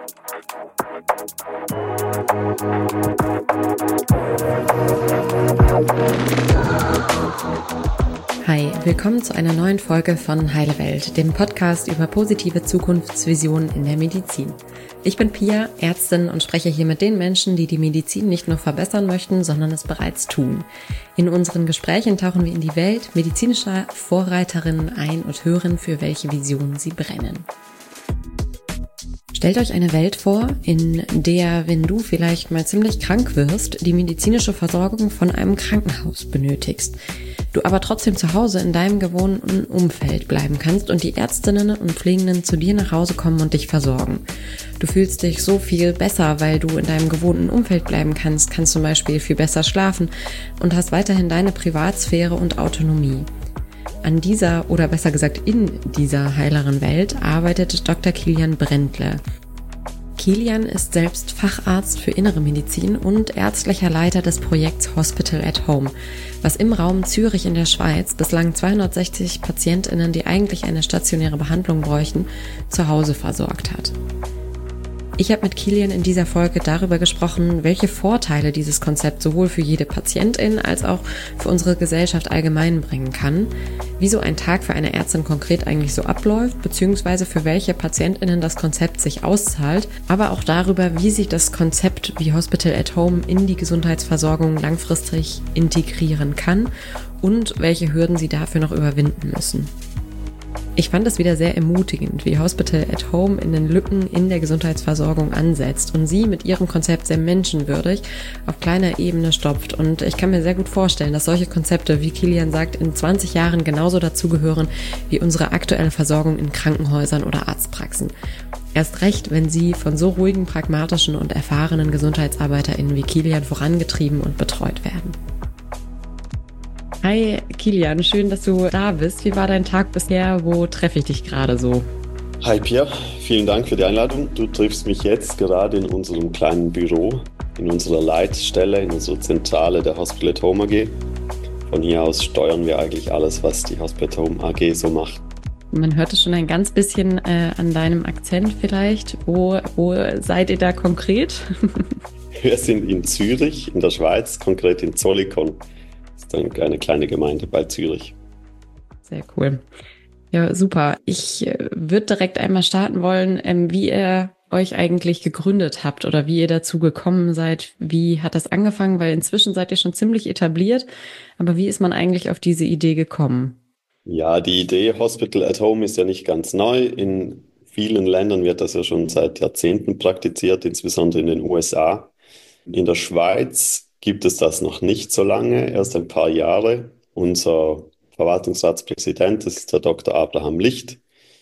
Hi, willkommen zu einer neuen Folge von Heile Welt, dem Podcast über positive Zukunftsvisionen in der Medizin. Ich bin Pia, Ärztin und spreche hier mit den Menschen, die die Medizin nicht nur verbessern möchten, sondern es bereits tun. In unseren Gesprächen tauchen wir in die Welt medizinischer Vorreiterinnen ein und hören, für welche Visionen sie brennen. Stellt euch eine Welt vor, in der, wenn du vielleicht mal ziemlich krank wirst, die medizinische Versorgung von einem Krankenhaus benötigst. Du aber trotzdem zu Hause in deinem gewohnten Umfeld bleiben kannst und die Ärztinnen und Pflegenden zu dir nach Hause kommen und dich versorgen. Du fühlst dich so viel besser, weil du in deinem gewohnten Umfeld bleiben kannst zum Beispiel viel besser schlafen und hast weiterhin deine Privatsphäre und Autonomie. An dieser, oder besser gesagt in dieser heileren Welt, arbeitet Dr. Kilian Brändle. Kilian ist selbst Facharzt für Innere Medizin und ärztlicher Leiter des Projekts Hospital at Home, was im Raum Zürich in der Schweiz bislang 260 PatientInnen, die eigentlich eine stationäre Behandlung bräuchten, zu Hause versorgt hat. Ich habe mit Kilian in dieser Folge darüber gesprochen, welche Vorteile dieses Konzept sowohl für jede Patientin als auch für unsere Gesellschaft allgemein bringen kann, wie so ein Tag für eine Ärztin konkret eigentlich so abläuft, beziehungsweise für welche PatientInnen das Konzept sich auszahlt, aber auch darüber, wie sich das Konzept wie Hospital at Home in die Gesundheitsversorgung langfristig integrieren kann und welche Hürden sie dafür noch überwinden müssen. Ich fand es wieder sehr ermutigend, wie Hospital at Home in den Lücken in der Gesundheitsversorgung ansetzt und sie mit ihrem Konzept sehr menschenwürdig auf kleiner Ebene stopft. Und ich kann mir sehr gut vorstellen, dass solche Konzepte, wie Kilian sagt, in 20 Jahren genauso dazugehören wie unsere aktuelle Versorgung in Krankenhäusern oder Arztpraxen. Erst recht, wenn sie von so ruhigen, pragmatischen und erfahrenen GesundheitsarbeiterInnen wie Kilian vorangetrieben und betreut werden. Hi Kilian, schön, dass du da bist. Wie war dein Tag bisher? Wo treffe ich dich gerade so? Hi Pia, vielen Dank für die Einladung. Du triffst mich jetzt gerade in unserem kleinen Büro, in unserer Leitstelle, in unserer Zentrale der Hospital at Home AG. Von hier aus steuern wir eigentlich alles, was die Hospital at Home AG so macht. Man hört es schon ein ganz bisschen an deinem Akzent vielleicht. Wo seid ihr da konkret? Wir sind in Zürich, in der Schweiz, konkret in Zollikoon. Das ist eine kleine Gemeinde bei Zürich. Sehr cool. Ja, super. Ich würde direkt einmal starten wollen, wie ihr euch eigentlich gegründet habt oder wie ihr dazu gekommen seid. Wie hat das angefangen? Weil inzwischen seid ihr schon ziemlich etabliert. Aber wie ist man eigentlich auf diese Idee gekommen? Ja, die Idee Hospital at Home ist ja nicht ganz neu. In vielen Ländern wird das ja schon seit Jahrzehnten praktiziert, insbesondere in den USA. In der Schweiz gibt es das noch nicht so lange, erst ein paar Jahre. Unser Verwaltungsratspräsident, das ist der Dr. Abraham Licht,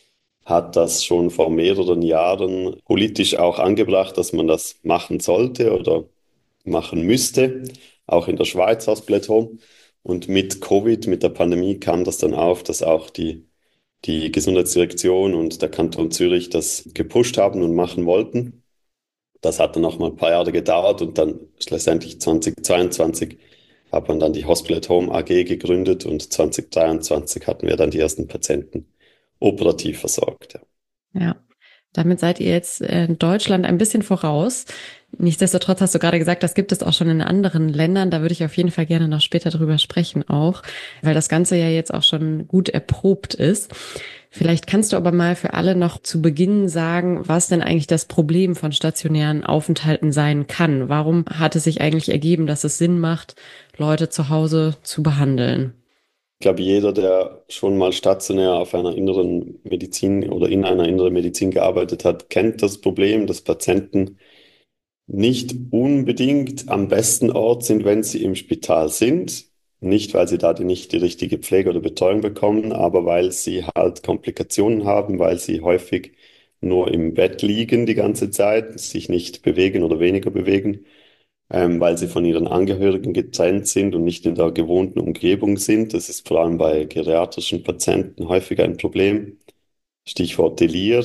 hat das schon vor mehreren Jahren politisch auch angebracht, dass man das machen sollte oder machen müsste, auch in der Schweiz Hospital at Home. Und mit Covid, mit der Pandemie kam das dann auf, dass auch die Gesundheitsdirektion und der Kanton Zürich das gepusht haben und machen wollten. Das hat dann noch mal ein paar Jahre gedauert und dann schlussendlich 2022 hat man dann die Hospital at Home AG gegründet und 2023 hatten wir dann die ersten Patienten operativ versorgt. Ja, damit seid ihr jetzt in Deutschland ein bisschen voraus. Nichtsdestotrotz hast du gerade gesagt, das gibt es auch schon in anderen Ländern. Da würde ich auf jeden Fall gerne noch später drüber sprechen auch, weil das Ganze ja jetzt auch schon gut erprobt ist. Vielleicht kannst du aber mal für alle noch zu Beginn sagen, was denn eigentlich das Problem von stationären Aufenthalten sein kann. Warum hat es sich eigentlich ergeben, dass es Sinn macht, Leute zu Hause zu behandeln? Ich glaube, jeder, der schon mal stationär auf einer inneren Medizin oder in einer inneren Medizin gearbeitet hat, kennt das Problem, dass Patienten nicht unbedingt am besten Ort sind, wenn sie im Spital sind. Nicht, weil sie da nicht die richtige Pflege oder Betreuung bekommen, aber weil sie halt Komplikationen haben, weil sie häufig nur im Bett liegen die ganze Zeit, sich nicht bewegen oder weniger bewegen, weil sie von ihren Angehörigen getrennt sind und nicht in der gewohnten Umgebung sind. Das ist vor allem bei geriatrischen Patienten häufig ein Problem. Stichwort Delir.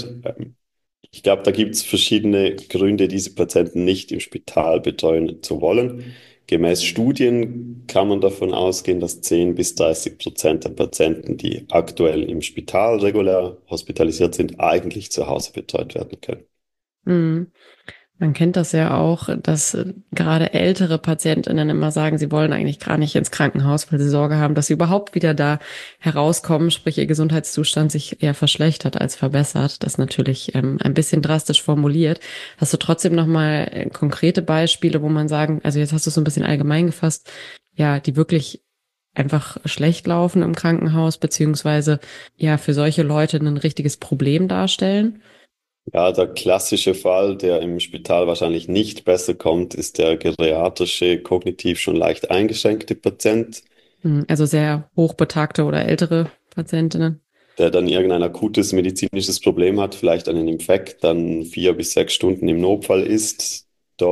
Ich glaube, da gibt es verschiedene Gründe, diese Patienten nicht im Spital betreuen zu wollen. Gemäß Studien kann man davon ausgehen, dass 10-30% der Patienten, die aktuell im Spital regulär hospitalisiert sind, eigentlich zu Hause betreut werden können. Mhm. Man kennt das ja auch, dass gerade ältere PatientInnen immer sagen, sie wollen eigentlich gar nicht ins Krankenhaus, weil sie Sorge haben, dass sie überhaupt wieder da herauskommen, sprich ihr Gesundheitszustand sich eher verschlechtert als verbessert. Das ist natürlich ein bisschen drastisch formuliert. Hast du trotzdem nochmal konkrete Beispiele, wo man sagen, also jetzt hast du es so ein bisschen allgemein gefasst, ja, die wirklich einfach schlecht laufen im Krankenhaus, beziehungsweise ja für solche Leute ein richtiges Problem darstellen? Ja, der klassische Fall, der im Spital wahrscheinlich nicht besser kommt, ist der geriatrische, kognitiv schon leicht eingeschränkte Patient, Also sehr hochbetagte oder ältere Patientinnen. der dann irgendein akutes medizinisches Problem hat, vielleicht einen Infekt, dann 4 bis 6 Stunden im Notfall ist,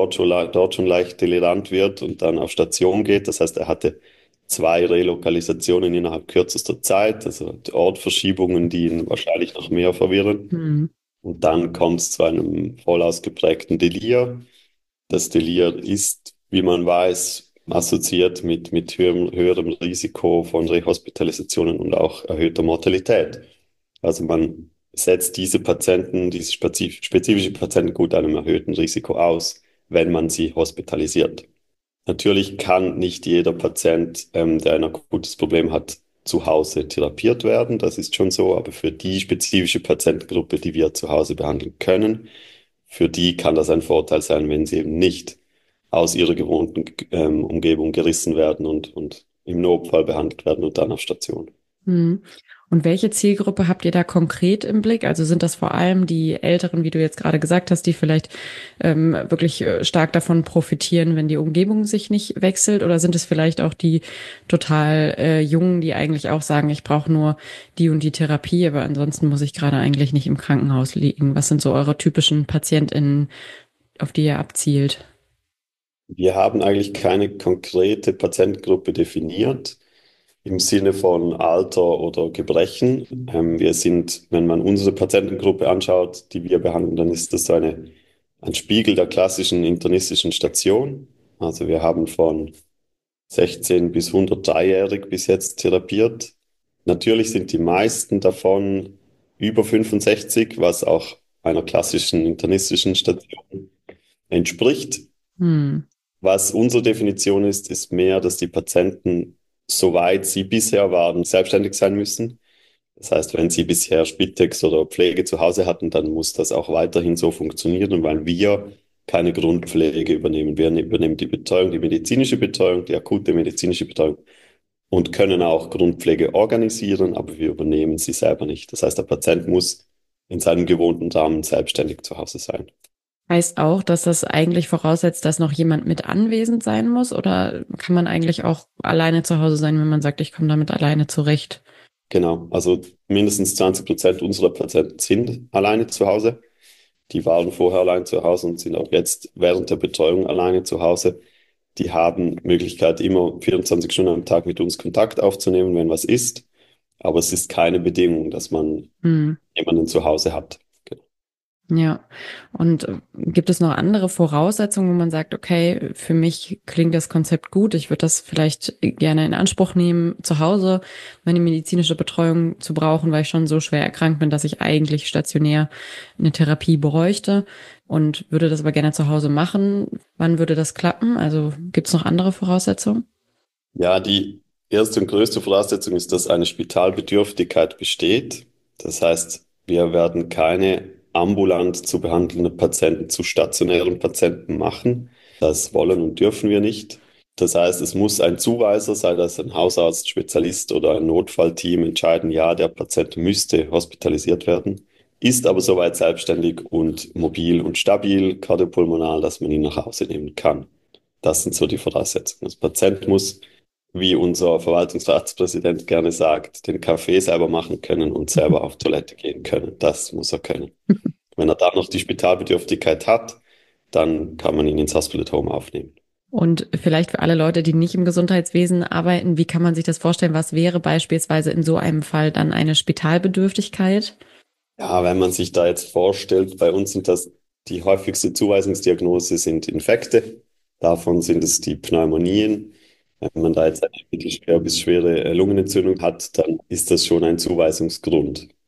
dort schon leicht delirant wird und dann auf Station geht. Das heißt, er hatte 2 Relokalisationen innerhalb kürzester Zeit, also Ortverschiebungen, die ihn wahrscheinlich noch mehr verwirren. Hm. Und dann kommt es zu einem voll ausgeprägten Delir. Das Delir ist, wie man weiß, assoziiert mit höherem Risiko von Rehospitalisationen und auch erhöhter Mortalität. Also man setzt diese Patienten, diese spezifische Patienten gut einem erhöhten Risiko aus, wenn man sie hospitalisiert. Natürlich kann nicht jeder Patient, der ein akutes Problem hat, zu Hause therapiert werden. Das ist schon so, aber für die spezifische Patientengruppe, die wir zu Hause behandeln können, für die kann das ein Vorteil sein, wenn sie eben nicht aus ihrer gewohnten Umgebung gerissen werden und im Notfall behandelt werden und dann auf Station. Hm. Und welche Zielgruppe habt ihr da konkret im Blick? Also sind das vor allem die Älteren, wie du jetzt gerade gesagt hast, die vielleicht wirklich stark davon profitieren, wenn die Umgebung sich nicht wechselt? Oder sind es vielleicht auch die total Jungen, die eigentlich auch sagen, ich brauche nur die und die Therapie, aber ansonsten muss ich gerade eigentlich nicht im Krankenhaus liegen? Was sind so eure typischen PatientInnen, auf die ihr abzielt? Wir haben eigentlich keine konkrete Patientengruppe definiert im Sinne von Alter oder Gebrechen. Wir sind, wenn man unsere Patientengruppe anschaut, die wir behandeln, dann ist das so ein Spiegel der klassischen internistischen Station. Also wir haben von 16 bis 103-jährig bis jetzt therapiert. Natürlich sind die meisten davon über 65, was auch einer klassischen internistischen Station entspricht. Hm. Was unsere Definition ist, ist mehr, dass die Patienten, soweit sie bisher waren, selbstständig sein müssen. Das heißt, wenn sie bisher Spitex oder Pflege zu Hause hatten, dann muss das auch weiterhin so funktionieren, weil wir keine Grundpflege übernehmen. Wir übernehmen die Betreuung, die medizinische Betreuung, die akute medizinische Betreuung und können auch Grundpflege organisieren, aber wir übernehmen sie selber nicht. Das heißt, der Patient muss in seinem gewohnten Rahmen selbstständig zu Hause sein. Heißt auch, dass das eigentlich voraussetzt, dass noch jemand mit anwesend sein muss? Oder kann man eigentlich auch alleine zu Hause sein, wenn man sagt, ich komme damit alleine zurecht? Genau, also mindestens 20% unserer Patienten sind alleine zu Hause. Die waren vorher allein zu Hause und sind auch jetzt während der Betreuung alleine zu Hause. Die haben Möglichkeit, immer 24 Stunden am Tag mit uns Kontakt aufzunehmen, wenn was ist. Aber es ist keine Bedingung, dass man Hm. jemanden zu Hause hat. Genau. Ja. Und gibt es noch andere Voraussetzungen, wo man sagt, okay, für mich klingt das Konzept gut, ich würde das vielleicht gerne in Anspruch nehmen, zu Hause meine medizinische Betreuung zu brauchen, weil ich schon so schwer erkrankt bin, dass ich eigentlich stationär eine Therapie bräuchte und würde das aber gerne zu Hause machen. Wann würde das klappen? Also gibt es noch andere Voraussetzungen? Ja, die erste und größte Voraussetzung ist, dass eine Spitalbedürftigkeit besteht. Das heißt, wir werden keine ambulant zu behandelnden Patienten zu stationären Patienten machen. Das wollen und dürfen wir nicht. Das heißt, es muss ein Zuweiser, sei das ein Hausarzt, Spezialist oder ein Notfallteam, entscheiden, ja, der Patient müsste hospitalisiert werden, ist aber soweit selbstständig und mobil und stabil, kardiopulmonal, dass man ihn nach Hause nehmen kann. Das sind so die Voraussetzungen. Das Patient muss, wie unser Verwaltungsratspräsident gerne sagt, den Kaffee selber machen können und selber auf Toilette gehen können. Das muss er können. Wenn er dann noch die Spitalbedürftigkeit hat, dann kann man ihn ins Hospital at Home aufnehmen. Und vielleicht für alle Leute, die nicht im Gesundheitswesen arbeiten, wie kann man sich das vorstellen? Was wäre beispielsweise in so einem Fall dann eine Spitalbedürftigkeit? Ja, wenn man sich da jetzt vorstellt, bei uns sind das die häufigste Zuweisungsdiagnose sind Infekte. Davon sind es die Pneumonien. Wenn man da jetzt eine mittelschwere bis schwere Lungenentzündung hat, dann ist das schon ein Zuweisungsgrund.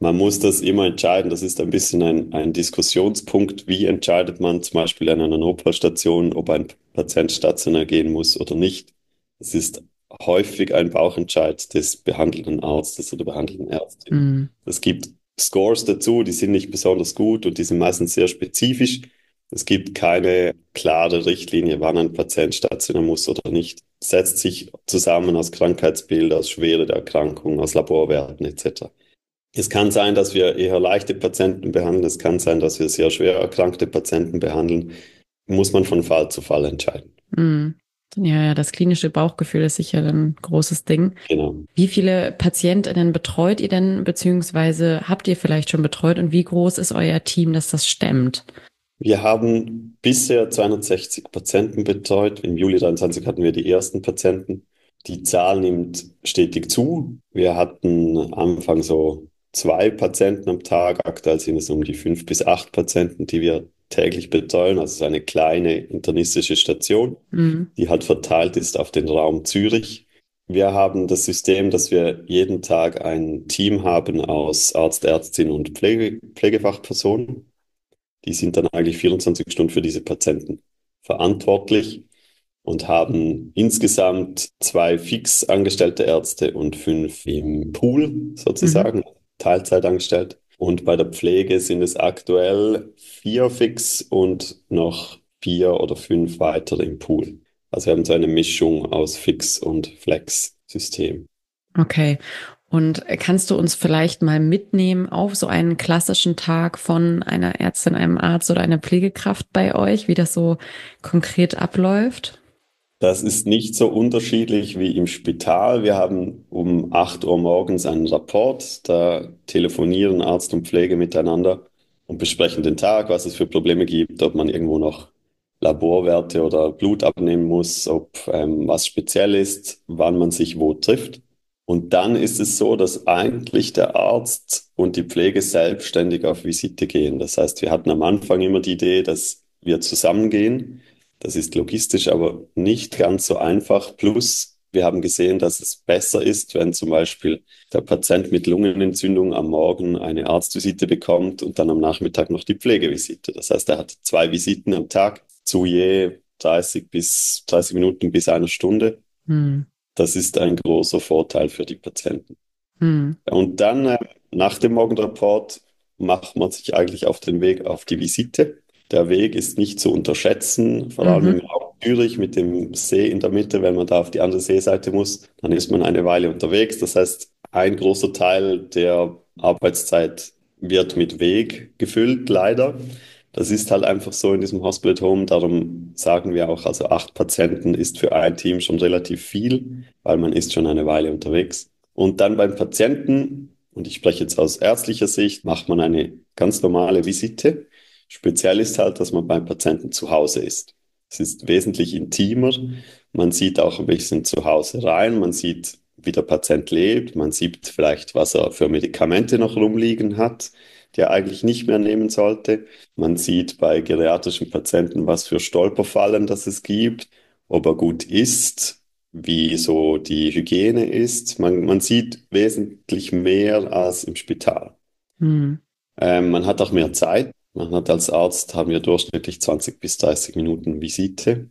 Man muss das immer entscheiden. Das ist ein bisschen ein Diskussionspunkt. Wie entscheidet man zum Beispiel an einer Notfallstation, ob ein Patient stationär gehen muss oder nicht? Es ist häufig ein Bauchentscheid des behandelnden Arztes oder behandelnden Ärztin. Hm. Es gibt Scores dazu, die sind nicht besonders gut und die sind meistens sehr spezifisch. Es gibt keine klare Richtlinie, wann ein Patient stationär muss oder nicht. Es setzt sich zusammen aus Krankheitsbild, aus Schwere der Erkrankung, aus Laborwerten etc. Es kann sein, dass wir eher leichte Patienten behandeln. Es kann sein, dass wir sehr schwer erkrankte Patienten behandeln. Muss man von Fall zu Fall entscheiden. Hm. Ja, ja, das klinische Bauchgefühl ist sicher ein großes Ding. Genau. Wie viele PatientInnen betreut ihr denn, beziehungsweise habt ihr vielleicht schon betreut und wie groß ist euer Team, das das stemmt? Wir haben bisher 260 Patienten betreut. Im Juli 23 hatten wir die ersten Patienten. Die Zahl nimmt stetig zu. Wir hatten am Anfang so 2 Patienten am Tag. Aktuell sind es um die 5 bis 8 Patienten, die wir täglich betreuen. Also so eine kleine internistische Station, Hm. die halt verteilt ist auf den Raum Zürich. Wir haben das System, dass wir jeden Tag ein Team haben aus Arzt, Ärztin und Pflegefachpersonen. Die sind dann eigentlich 24 Stunden für diese Patienten verantwortlich und haben insgesamt 2 fix angestellte Ärzte und 5 im Pool Mhm. sozusagen, Teilzeit angestellt. Und bei der Pflege sind es aktuell 4 fix und noch 4 oder 5 weitere im Pool. Also wir haben so eine Mischung aus Fix- und Flex-System. Okay. Und kannst du uns vielleicht mal mitnehmen auf so einen klassischen Tag von einer Ärztin, einem Arzt oder einer Pflegekraft bei euch, wie das so konkret abläuft? Das ist nicht so unterschiedlich wie im Spital. Wir haben um 8 Uhr morgens einen Rapport. Da telefonieren Arzt und Pflege miteinander und besprechen den Tag, was es für Probleme gibt, ob man irgendwo noch Laborwerte oder Blut abnehmen muss, ob was speziell ist, wann man sich wo trifft. Und dann ist es so, dass eigentlich der Arzt und die Pflege selbstständig auf Visite gehen. Das heißt, wir hatten am Anfang immer die Idee, dass wir zusammengehen. Das ist logistisch aber nicht ganz so einfach. Plus, wir haben gesehen, dass es besser ist, wenn zum Beispiel der Patient mit Lungenentzündung am Morgen eine Arztvisite bekommt und dann am Nachmittag noch die Pflegevisite. Das heißt, er hat 2 Visiten am Tag zu je 30 Minuten bis 1 Stunde. Hm. Das ist ein großer Vorteil für die Patienten. Hm. Und dann nach dem Morgenrapport macht man sich eigentlich auf den Weg auf die Visite. Der Weg ist nicht zu unterschätzen, vor allem im Mhm. Raum Zürich mit dem See in der Mitte. Wenn man da auf die andere Seeseite muss, dann ist man eine Weile unterwegs. Das heißt, ein großer Teil der Arbeitszeit wird mit Weg gefüllt, leider. Das ist halt einfach so in diesem Hospital at Home. Darum sagen wir auch, also 8 Patienten ist für ein Team schon relativ viel, weil man ist schon eine Weile unterwegs. Und dann beim Patienten, und ich spreche jetzt aus ärztlicher Sicht, macht man eine ganz normale Visite. Speziell ist halt, dass man beim Patienten zu Hause ist. Es ist wesentlich intimer. Man sieht auch ein bisschen zu Hause rein. Man sieht, wie der Patient lebt. Man sieht vielleicht, was er für Medikamente noch rumliegen hat, die er eigentlich nicht mehr nehmen sollte. Man sieht bei geriatrischen Patienten, was für Stolperfallen das es gibt, ob er gut isst, wie so die Hygiene ist. Man sieht wesentlich mehr als im Spital. Hm. Man hat auch mehr Zeit. Man hat als Arzt, haben wir durchschnittlich 20 bis 30 Minuten Visite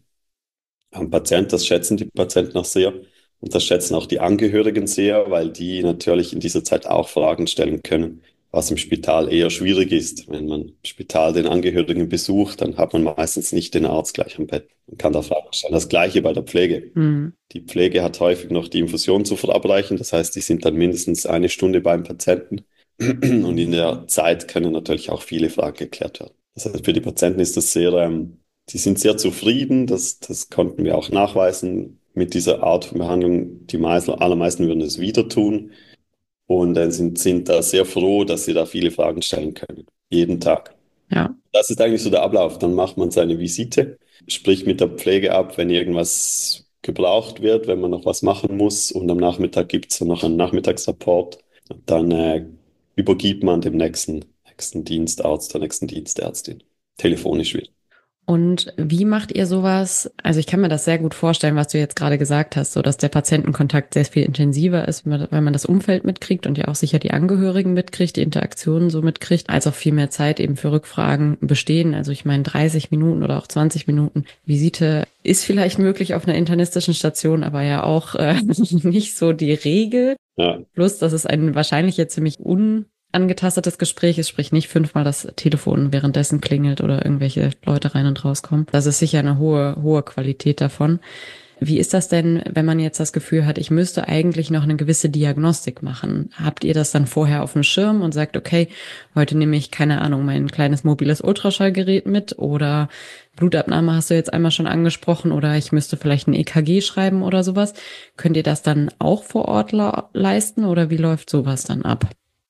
am Patient. Das schätzen die Patienten auch sehr. Und das schätzen auch die Angehörigen sehr, weil die natürlich in dieser Zeit auch Fragen stellen können, was im Spital eher schwierig ist. Wenn man im Spital den Angehörigen besucht, dann hat man meistens nicht den Arzt gleich am Bett und kann da Fragen stellen. Das Gleiche bei der Pflege. Hm. Die Pflege hat häufig noch die Infusion zu verabreichen. Das heißt, die sind dann mindestens 1 Stunde beim Patienten. Und in der Zeit können natürlich auch viele Fragen geklärt werden. Das heißt, für die Patienten ist das sehr, die sind sehr zufrieden. Das konnten wir auch nachweisen mit dieser Art von Behandlung. Die allermeisten würden es wieder tun und sind da sehr froh, dass sie da viele Fragen stellen können. Jeden Tag. Ja. Das ist eigentlich so der Ablauf. Dann macht man seine Visite, spricht mit der Pflege ab, wenn irgendwas gebraucht wird, wenn man noch was machen muss. Und am Nachmittag gibt es dann noch einen Nachmittagsrapport. Und dann übergibt man dem nächsten Dienstarzt, der nächsten Dienstärztin. Telefonisch wieder. Und wie macht ihr sowas? Also ich kann mir das sehr gut vorstellen, was du jetzt gerade gesagt hast, so dass der Patientenkontakt sehr viel intensiver ist, weil man das Umfeld mitkriegt und ja auch sicher die Angehörigen mitkriegt, die Interaktionen so mitkriegt, als auch viel mehr Zeit eben für Rückfragen bestehen. Also ich meine 30 Minuten oder auch 20 Minuten Visite ist vielleicht möglich auf einer internistischen Station, aber ja auch nicht so die Regel. Ja, Plus, dass es ein wahrscheinlich jetzt ziemlich unangetastetes Gespräch ist, sprich nicht fünfmal das Telefon währenddessen klingelt oder irgendwelche Leute rein und rauskommen. Das ist sicher eine hohe Qualität davon. Wie ist das denn, wenn man jetzt das Gefühl hat, ich müsste eigentlich noch eine gewisse Diagnostik machen? Habt ihr das dann vorher auf dem Schirm und sagt, okay, heute nehme ich, keine Ahnung, mein kleines mobiles Ultraschallgerät mit oder Blutabnahme hast du jetzt einmal schon angesprochen oder ich müsste vielleicht ein EKG schreiben oder sowas. Könnt ihr das dann auch vor Ort leisten oder wie läuft sowas dann ab?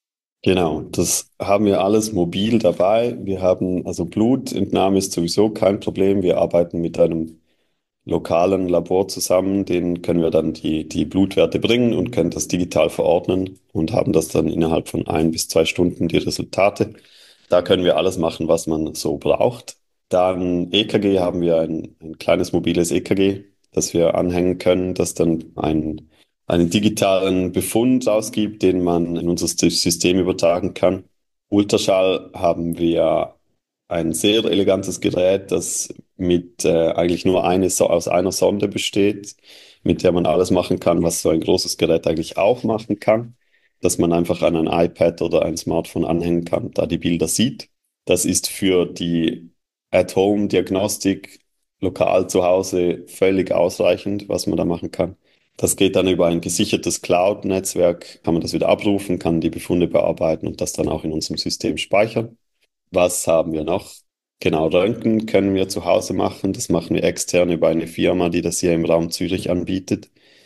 genau. Das haben wir alles mobil dabei. Wir haben, also Blutentnahme ist sowieso kein Problem. Wir arbeiten mit einem lokalen Labor zusammen. Denen können wir dann die Blutwerte bringen und können das digital verordnen und haben das dann innerhalb von 1 bis 2 Stunden die Resultate. Da können wir alles machen, was man so braucht. Dann EKG haben wir ein kleines mobiles EKG, das wir anhängen können, das dann einen digitalen Befund ausgibt, den man in unser System übertragen kann. Ultraschall haben wir ein sehr elegantes Gerät, das mit eigentlich nur aus einer Sonde besteht, mit der man alles machen kann, was so ein großes Gerät eigentlich auch machen kann, dass man einfach an ein iPad oder ein Smartphone anhängen kann, da die Bilder sieht. Das ist für die At-Home-Diagnostik lokal zu Hause völlig ausreichend, was man da machen kann. Das geht dann über ein gesichertes Cloud-Netzwerk, kann man das wieder abrufen, kann die Befunde bearbeiten und das dann auch in unserem System speichern. Was haben wir noch? Genau, Röntgen können wir zu Hause machen. Das machen wir extern über eine Firma, die das hier im Raum Zürich anbietet.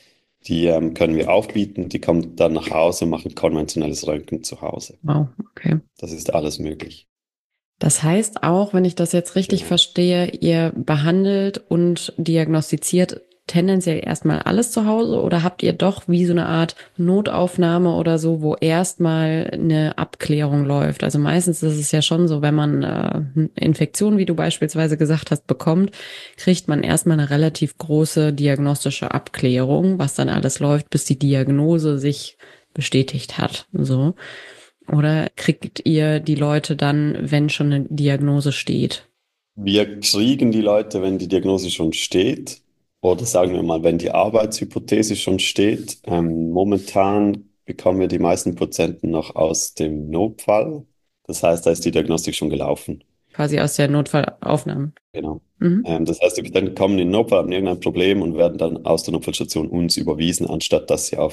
Die können wir aufbieten. Die kommen dann nach Hause und machen konventionelles Röntgen zu Hause. Wow, okay. Das ist alles möglich. Das heißt auch, wenn ich das jetzt richtig Genau. verstehe, ihr behandelt und diagnostiziert tendenziell erstmal alles zu Hause oder habt ihr doch wie so eine Art Notaufnahme oder so, wo erstmal eine Abklärung läuft? Also meistens ist es ja schon so, wenn man eine Infektion, wie du beispielsweise gesagt hast, bekommt, kriegt man erstmal eine relativ große diagnostische Abklärung, was dann alles läuft, bis die Diagnose sich bestätigt hat. So. Oder kriegt ihr die Leute dann, wenn schon eine Diagnose steht? Wir kriegen die Leute, wenn die Diagnose schon steht, oder sagen wir mal, wenn die Arbeitshypothese schon steht. Momentan bekommen wir die meisten Patienten noch aus dem Notfall. Das heißt, da ist die Diagnostik schon gelaufen. Quasi aus der Notfallaufnahme. Genau. Mhm. Das heißt, die Patienten kommen in den Notfall, haben irgendein Problem und werden dann aus der Notfallstation uns überwiesen, anstatt dass sie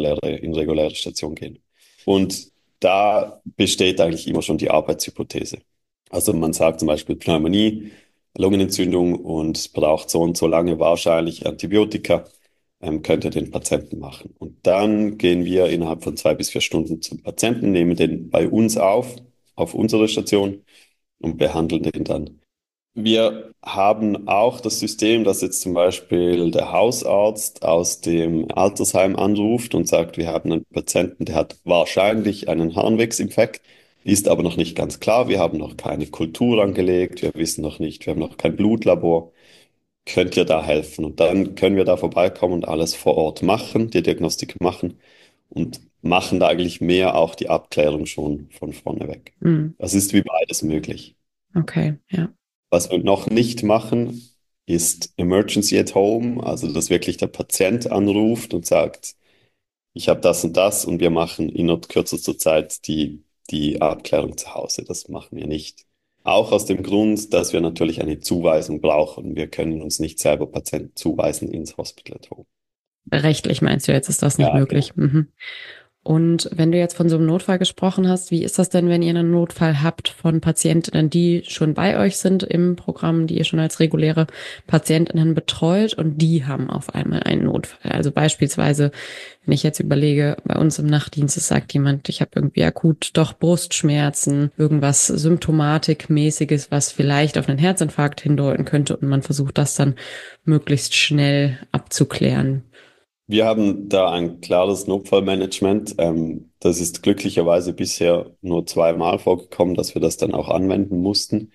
in reguläre Station gehen. Und da besteht eigentlich immer schon die Arbeitshypothese. Also man sagt zum Beispiel Pneumonie, Lungenentzündung und braucht so und so lange wahrscheinlich Antibiotika, könnt ihr den Patienten machen. Und dann gehen wir innerhalb von 2 bis 4 Stunden zum Patienten, nehmen den bei uns auf unsere Station und behandeln den dann. Wir haben auch das System, dass jetzt zum Beispiel der Hausarzt aus dem Altersheim anruft und sagt, wir haben einen Patienten, der hat wahrscheinlich einen Harnwegsinfekt, ist aber noch nicht ganz klar. Wir haben noch keine Kultur angelegt, wir wissen noch nicht, wir haben noch kein Blutlabor. Könnt ihr da helfen? Und dann können wir da vorbeikommen und alles vor Ort machen, die Diagnostik machen und machen da eigentlich mehr auch die Abklärung schon von vorne weg. Mhm. Das ist wie beides möglich. Okay, ja. Was wir noch nicht machen, ist Emergency at Home, also dass wirklich der Patient anruft und sagt, ich habe das und wir machen innerhalb kürzester Zeit die Abklärung zu Hause. Das machen wir nicht. Auch aus dem Grund, dass wir natürlich eine Zuweisung brauchen. Wir können uns nicht selber Patienten zuweisen ins Hospital at Home. Rechtlich meinst du jetzt, ist das nicht Ja, genau. möglich? Mhm. Und wenn du jetzt von so einem Notfall gesprochen hast, wie ist das denn, wenn ihr einen Notfall habt von Patientinnen, die schon bei euch sind im Programm, die ihr schon als reguläre Patientinnen betreut und die haben auf einmal einen Notfall? Also beispielsweise, wenn ich jetzt überlege, bei uns im Nachtdienst es sagt jemand, ich habe irgendwie akut doch Brustschmerzen, irgendwas Symptomatikmäßiges, was vielleicht auf einen Herzinfarkt hindeuten könnte und man versucht das dann möglichst schnell abzuklären. Wir haben da ein klares Notfallmanagement. Das ist glücklicherweise bisher nur zweimal vorgekommen, dass wir das dann auch anwenden mussten.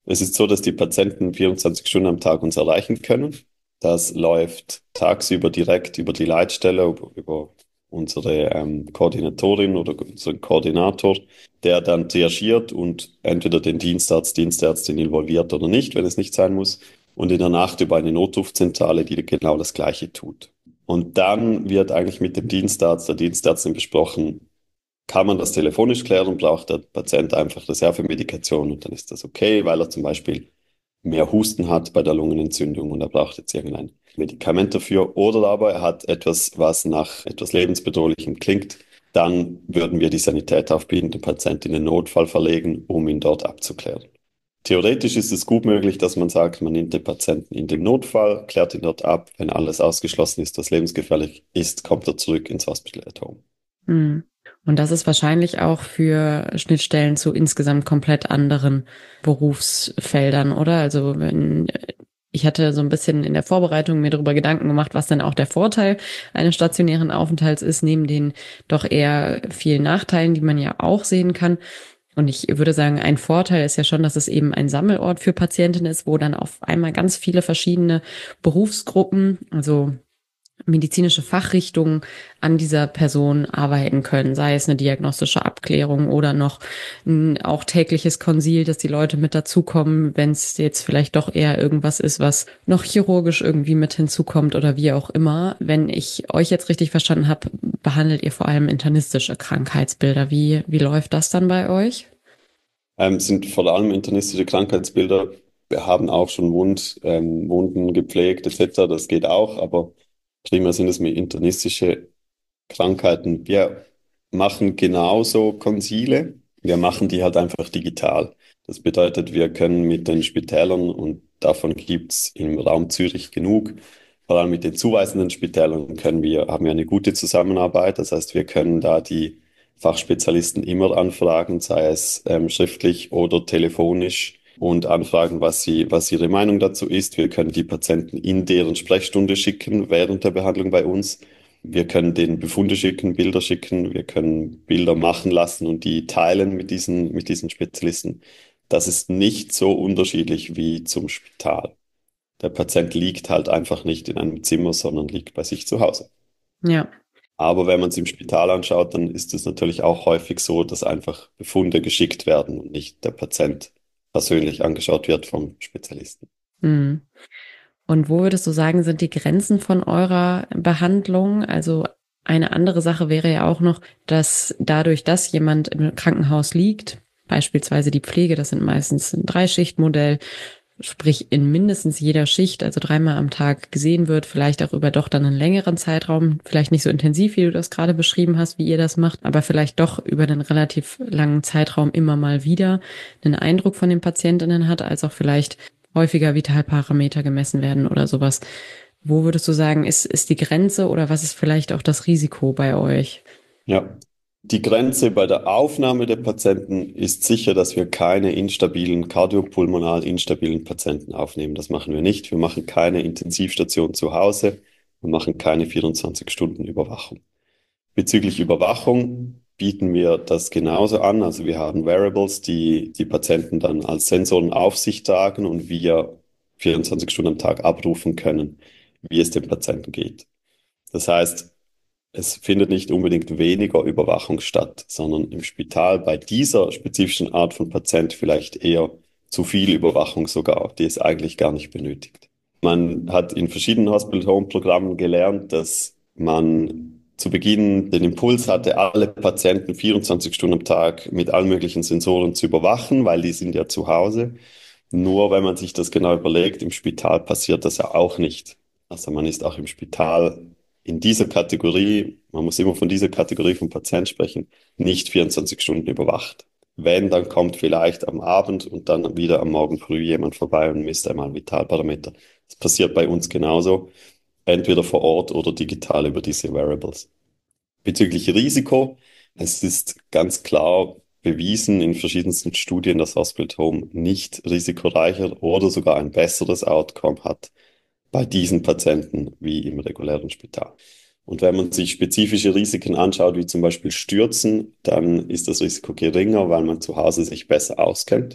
Es ist so, dass die Patienten 24 Stunden am Tag uns erreichen können. Das läuft tagsüber direkt über die Leitstelle, über unsere Koordinatorin oder unseren Koordinator, der dann triagiert und entweder den Dienstarzt, Dienstärztin involviert oder nicht, wenn es nicht sein muss. Und in der Nacht über eine Notrufzentrale, die genau das Gleiche tut. Und dann wird eigentlich mit dem Dienstarzt, der Dienstärztin besprochen, kann man das telefonisch klären, braucht der Patient einfach Reservemedikation und dann ist das okay, weil er zum Beispiel mehr Husten hat bei der Lungenentzündung und er braucht jetzt irgendein Medikament dafür. Oder aber er hat etwas, was nach etwas Lebensbedrohlichem klingt. Dann würden wir die Sanität aufbieten, den Patienten in den Notfall verlegen, um ihn dort abzuklären. Theoretisch ist es gut möglich, dass man sagt, man nimmt den Patienten in den Notfall, klärt ihn dort ab. Wenn alles ausgeschlossen ist, was lebensgefährlich ist, kommt er zurück ins Hospital at Home. Hm. Und das ist wahrscheinlich auch für Schnittstellen zu insgesamt komplett anderen Berufsfeldern, oder? Also wenn ich hatte so ein bisschen in der Vorbereitung mir darüber Gedanken gemacht, was denn auch der Vorteil eines stationären Aufenthalts ist, neben den doch eher vielen Nachteilen, die man ja auch sehen kann. Und ich würde sagen, ein Vorteil ist ja schon, dass es eben ein Sammelort für Patientinnen ist, wo dann auf einmal ganz viele verschiedene Berufsgruppen, also medizinische Fachrichtungen an dieser Person arbeiten können, sei es eine diagnostische Abklärung oder noch ein auch tägliches Konsil, dass die Leute mit dazukommen, wenn es jetzt vielleicht doch eher irgendwas ist, was noch chirurgisch irgendwie mit hinzukommt oder wie auch immer. Wenn ich euch jetzt richtig verstanden habe, behandelt ihr vor allem internistische Krankheitsbilder. Wie läuft das dann bei euch? Sind vor allem internistische Krankheitsbilder. Wir haben auch schon Wunden gepflegt etc. Das geht auch, aber primär sind es mir internistische Krankheiten. Wir machen genauso Konsile. Wir machen die halt einfach digital. Das bedeutet, wir können mit den Spitälern, und davon gibt's im Raum Zürich genug, vor allem mit den zuweisenden Spitälern haben wir eine gute Zusammenarbeit. Das heißt, wir können da die Fachspezialisten immer anfragen, sei es schriftlich oder telefonisch, und anfragen, was ihre Meinung dazu ist. Wir können die Patienten in deren Sprechstunde schicken während der Behandlung bei uns. Wir können denen Befunde schicken, Bilder schicken, wir können Bilder machen lassen und die teilen mit diesen Spezialisten. Das ist nicht so unterschiedlich wie zum Spital. Der Patient liegt halt einfach nicht in einem Zimmer, sondern liegt bei sich zu Hause. Ja. Aber wenn man es im Spital anschaut, dann ist es natürlich auch häufig so, dass einfach Befunde geschickt werden und nicht der Patient persönlich angeschaut wird vom Spezialisten. Hm. Und wo würdest du sagen, sind die Grenzen von eurer Behandlung? Also eine andere Sache wäre ja auch noch, dass dadurch, dass jemand im Krankenhaus liegt, beispielsweise die Pflege, das sind meistens ein Dreischichtmodell, sprich in mindestens jeder Schicht, also 3-mal am Tag gesehen wird, vielleicht auch über doch dann einen längeren Zeitraum, vielleicht nicht so intensiv, wie du das gerade beschrieben hast, wie ihr das macht, aber vielleicht doch über einen relativ langen Zeitraum immer mal wieder einen Eindruck von den Patientinnen hat, als auch vielleicht häufiger Vitalparameter gemessen werden oder sowas. Wo würdest du sagen, ist die Grenze oder was ist vielleicht auch das Risiko bei euch? Ja, die Grenze bei der Aufnahme der Patienten ist sicher, dass wir keine kardiopulmonal instabilen Patienten aufnehmen. Das machen wir nicht. Wir machen keine Intensivstation zu Hause. Wir machen keine 24-Stunden-Überwachung. Bezüglich Überwachung bieten wir das genauso an. Also wir haben Wearables, die die Patienten dann als Sensoren auf sich tragen und wir 24 Stunden am Tag abrufen können, wie es dem Patienten geht. Das heißt, es findet nicht unbedingt weniger Überwachung statt, sondern im Spital bei dieser spezifischen Art von Patient vielleicht eher zu viel Überwachung sogar, die es eigentlich gar nicht benötigt. Man hat in verschiedenen Hospital-Home-Programmen gelernt, dass man zu Beginn den Impuls hatte, alle Patienten 24 Stunden am Tag mit allen möglichen Sensoren zu überwachen, weil die sind ja zu Hause. Nur wenn man sich das genau überlegt, im Spital passiert das ja auch nicht. Also man ist auch im Spital in dieser Kategorie, man muss immer von dieser Kategorie von Patient sprechen, nicht 24 Stunden überwacht. Wenn, dann kommt vielleicht am Abend und dann wieder am Morgen früh jemand vorbei und misst einmal Vitalparameter. Das passiert bei uns genauso, entweder vor Ort oder digital über diese Wearables. Bezüglich Risiko, es ist ganz klar bewiesen in verschiedensten Studien, dass Hospital Home nicht risikoreicher oder sogar ein besseres Outcome hat bei diesen Patienten wie im regulären Spital. Und wenn man sich spezifische Risiken anschaut, wie zum Beispiel Stürzen, dann ist das Risiko geringer, weil man zu Hause sich besser auskennt.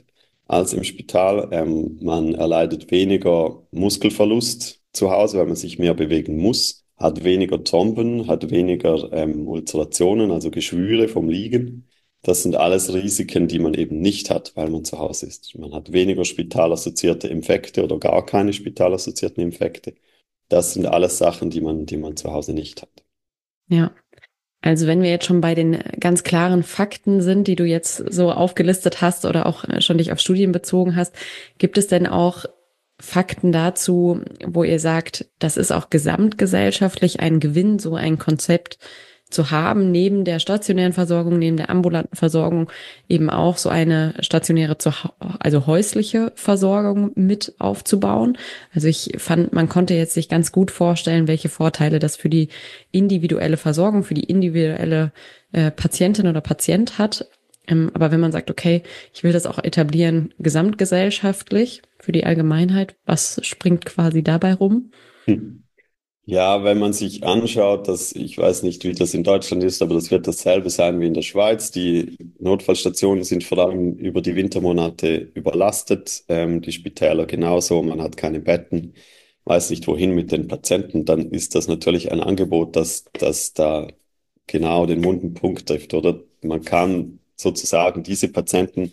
als im Spital. Man erleidet weniger Muskelverlust zu Hause, weil man sich mehr bewegen muss, hat weniger Thromben, hat weniger Ulcerationen, also Geschwüre vom Liegen. Das sind alles Risiken, die man eben nicht hat, weil man zu Hause ist. Man hat weniger spitalassoziierte Infekte oder gar keine spitalassoziierten Infekte. Das sind alles Sachen, die man zu Hause nicht hat. Ja. Also wenn wir jetzt schon bei den ganz klaren Fakten sind, die du jetzt so aufgelistet hast oder auch schon dich auf Studien bezogen hast, gibt es denn auch Fakten dazu, wo ihr sagt, das ist auch gesamtgesellschaftlich ein Gewinn, so ein Konzept zu haben, neben der stationären Versorgung, neben der ambulanten Versorgung eben auch so eine stationäre, also häusliche Versorgung mit aufzubauen. Also ich fand, man konnte jetzt sich ganz gut vorstellen, welche Vorteile das für die individuelle Versorgung, für die individuelle Patientin oder Patient hat. Aber wenn man sagt, okay, ich will das auch etablieren gesamtgesellschaftlich für die Allgemeinheit, was springt quasi dabei rum? Hm. Ja, wenn man sich anschaut, ich weiß nicht, wie das in Deutschland ist, aber das wird dasselbe sein wie in der Schweiz. Die Notfallstationen sind vor allem über die Wintermonate überlastet, die Spitäler genauso, man hat keine Betten, weiß nicht wohin mit den Patienten, dann ist das natürlich ein Angebot, das da genau den wunden Punkt trifft, oder? Man kann sozusagen diese Patienten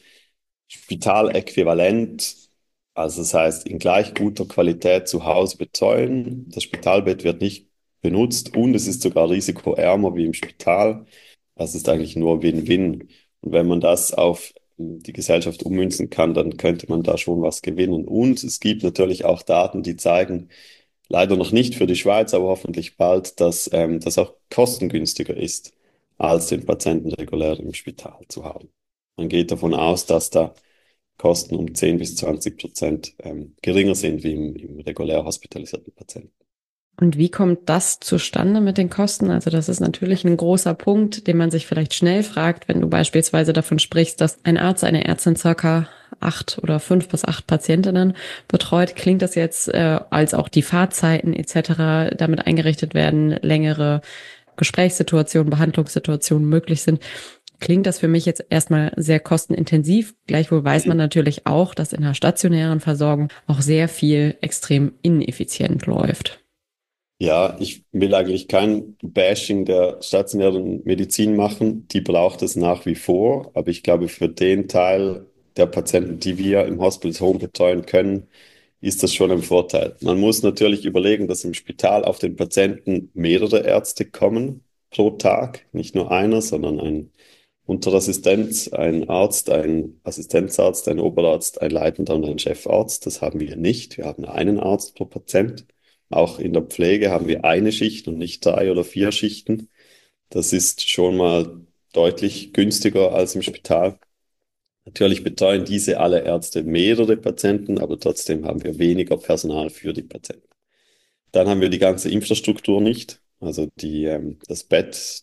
spitaläquivalent, also das heißt in gleich guter Qualität zu Hause betreuen. Das Spitalbett wird nicht benutzt und es ist sogar risikoärmer wie im Spital. Das ist eigentlich nur Win-Win. Und wenn man das auf die Gesellschaft ummünzen kann, dann könnte man da schon was gewinnen. Und es gibt natürlich auch Daten, die zeigen, leider noch nicht für die Schweiz, aber hoffentlich bald, dass das auch kostengünstiger ist, als den Patienten regulär im Spital zu haben. Man geht davon aus, dass da Kosten um 10 bis 20% geringer sind wie im regulär hospitalisierten Patienten. Und wie kommt das zustande mit den Kosten? Also das ist natürlich ein großer Punkt, den man sich vielleicht schnell fragt, wenn du beispielsweise davon sprichst, dass ein Arzt, eine Ärztin circa 8 oder 5 bis 8 Patientinnen betreut. Klingt das jetzt, als auch die Fahrzeiten etc. damit eingerichtet werden, längere Gesprächssituationen, Behandlungssituationen möglich sind? Klingt das für mich jetzt erstmal sehr kostenintensiv. Gleichwohl weiß man natürlich auch, dass in der stationären Versorgung auch sehr viel extrem ineffizient läuft. Ja, ich will eigentlich kein Bashing der stationären Medizin machen. Die braucht es nach wie vor. Aber ich glaube, für den Teil der Patienten, die wir im Hospice Home betreuen können, ist das schon ein Vorteil. Man muss natürlich überlegen, dass im Spital auf den Patienten mehrere Ärzte kommen pro Tag. Nicht nur einer, sondern ein Unterassistenz, ein Arzt, ein Assistenzarzt, ein Oberarzt, ein Leitender und ein Chefarzt. Das haben wir nicht. Wir haben einen Arzt pro Patient. Auch in der Pflege haben wir eine Schicht und nicht 3 oder 4 Schichten. Das ist schon mal deutlich günstiger als im Spital. Natürlich betreuen diese alle Ärzte mehrere Patienten, aber trotzdem haben wir weniger Personal für die Patienten. Dann haben wir die ganze Infrastruktur nicht, also das Bett,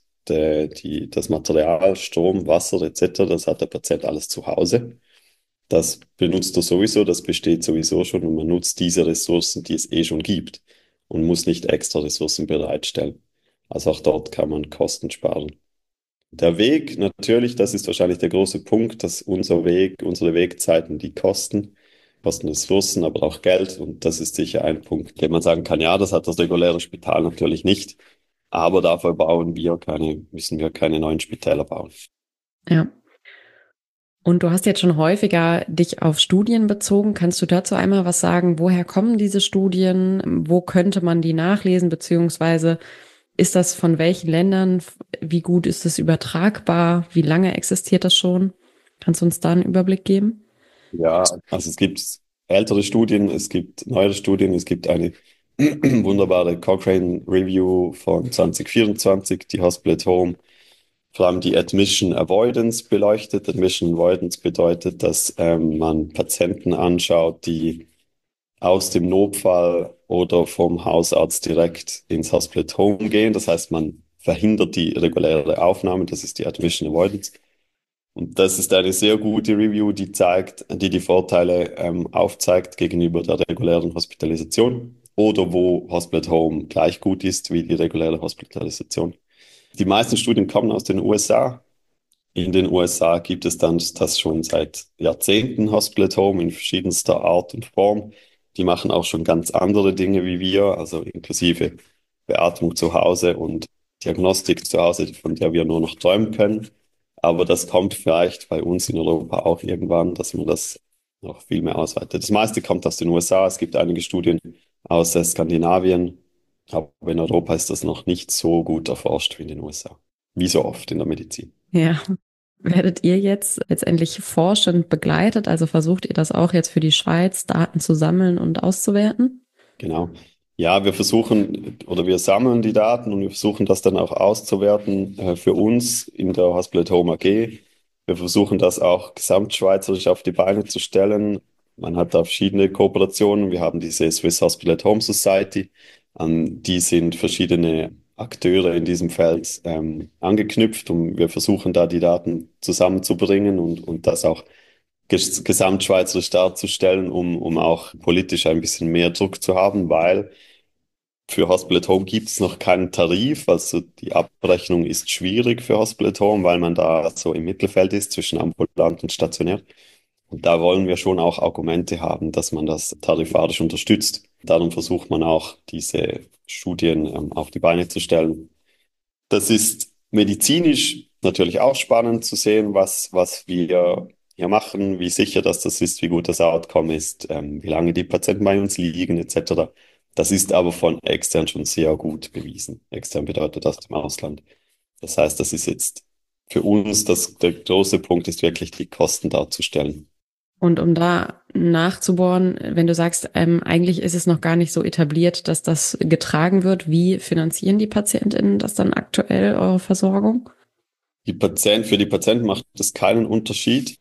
das Material, Strom, Wasser etc., das hat der Patient alles zu Hause. Das benutzt er sowieso, das besteht sowieso schon und man nutzt diese Ressourcen, die es eh schon gibt und muss nicht extra Ressourcen bereitstellen. Also auch dort kann man Kosten sparen. Der Weg, natürlich, das ist wahrscheinlich der große Punkt, dass unsere Wegzeiten, die kosten Ressourcen, aber auch Geld. Und das ist sicher ein Punkt, den man sagen kann, ja, das hat das reguläre Spital natürlich nicht. Aber dafür müssen wir keine neuen Spitäler bauen. Ja. Und du hast jetzt schon häufiger dich auf Studien bezogen. Kannst du dazu einmal was sagen? Woher kommen diese Studien? Wo könnte man die nachlesen? Beziehungsweise ist das von welchen Ländern? Wie gut ist es übertragbar? Wie lange existiert das schon? Kannst du uns da einen Überblick geben? Ja, also es gibt ältere Studien, es gibt neuere Studien, es gibt eine wunderbare Cochrane Review von 2024, die Hospital at Home vor allem die Admission Avoidance beleuchtet. Admission Avoidance bedeutet, dass man Patienten anschaut, die aus dem Notfall oder vom Hausarzt direkt ins Hospital at Home gehen. Das heißt, man verhindert die reguläre Aufnahme. Das ist die Admission Avoidance. Und das ist eine sehr gute Review, die Vorteile aufzeigt gegenüber der regulären Hospitalisation oder wo Hospital at Home gleich gut ist wie die reguläre Hospitalisation. Die meisten Studien kommen aus den USA. In den USA gibt es dann das schon seit Jahrzehnten, Hospital at Home in verschiedenster Art und Form. Die machen auch schon ganz andere Dinge wie wir, also inklusive Beatmung zu Hause und Diagnostik zu Hause, von der wir nur noch träumen können. Aber das kommt vielleicht bei uns in Europa auch irgendwann, dass man das noch viel mehr ausweitet. Das meiste kommt aus den USA. Es gibt einige Studien aus Skandinavien, aber in Europa ist das noch nicht so gut erforscht wie in den USA. Wie so oft in der Medizin. Ja. Werdet ihr jetzt letztendlich forschend begleitet? Also versucht ihr das auch jetzt für die Schweiz, Daten zu sammeln und auszuwerten? Genau. Ja, wir versuchen oder wir sammeln die Daten und wir versuchen das dann auch auszuwerten für uns in der Hospital at Home AG. Wir versuchen das auch gesamtschweizerisch auf die Beine zu stellen. Man hat da verschiedene Kooperationen. Wir haben diese Swiss Hospital at Home Society, an die sind verschiedene Akteure in diesem Feld angeknüpft und wir versuchen da die Daten zusammenzubringen und das auch gesamtschweizerisch darzustellen, um auch politisch ein bisschen mehr Druck zu haben, weil für Hospital at Home gibt es noch keinen Tarif. Also die Abrechnung ist schwierig für Hospital at Home, weil man da so im Mittelfeld ist zwischen ambulant und stationär. Und da wollen wir schon auch Argumente haben, dass man das tarifarisch unterstützt. Darum versucht man auch, diese Studien auf die Beine zu stellen. Das ist medizinisch natürlich auch spannend zu sehen, was wir hier machen, wie sicher das ist, wie gut das Outcome ist, wie lange die Patienten bei uns liegen, etc. Das ist aber von extern schon sehr gut bewiesen. Extern bedeutet das im Ausland. Das heißt, das ist jetzt für uns der große Punkt ist wirklich, die Kosten darzustellen. Und um da nachzubohren, wenn du sagst, eigentlich ist es noch gar nicht so etabliert, dass das getragen wird, wie finanzieren die PatientInnen das dann aktuell, eure Versorgung? Für die Patienten macht es keinen Unterschied.